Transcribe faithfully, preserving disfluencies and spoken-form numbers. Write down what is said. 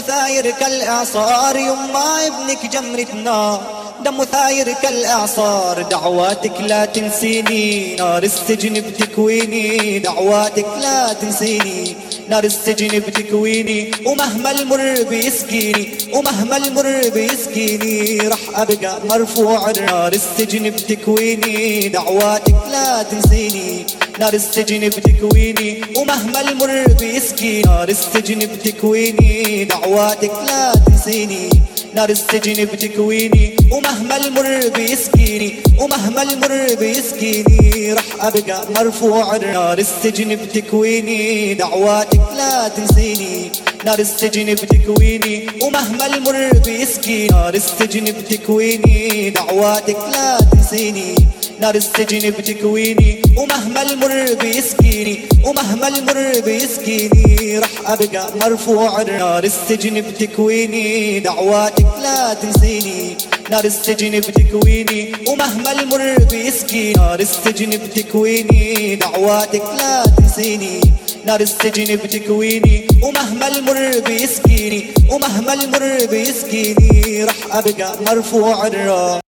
ثاير كالإعصار، يما ابنك جمرة نار، دم ثاير كالإعصار. دعواتك لا تنسيني، نار السجن بتكويني، دعواتك لا تنسيني، نار السجن بتكويني. ومهما المر بيسقيني، ومهما المر بيسقيني، رح أبقى مرفوع نار السجن بتكويني، دعواتك لا تنسيني، نار السجن بتكويني. ومهما المر بيسقيني، نار السجن بتكويني، دعواتك لا تنسيني، نار السجن بتكويني. ومهما المر بيسقيني، ومهما المر بيسقيني، رح أبقى مرفوع نار السجن بتكويني، دعواتك لا تنسيني، نار السجن بتكويني. ومهما المر بيسقيني، نار السجن بتكويني، دعواتك لا تنسيني، نار السجن بتكويني. ومهما المر بيسقيني، ومهما المر بيسقيني، رح أبقى مرفوع نار السجن بتكويني، دعواتك لا تنسيني، نار السجن بتكويني. ومهما المر بيسقيني، نار السجن بتكويني، دعواتك لا تنسيني، نار السجن بتكويني. ومهما المر بيسقيني، ومهما المر بيسقيني، رح أبقى مرفوع الراس.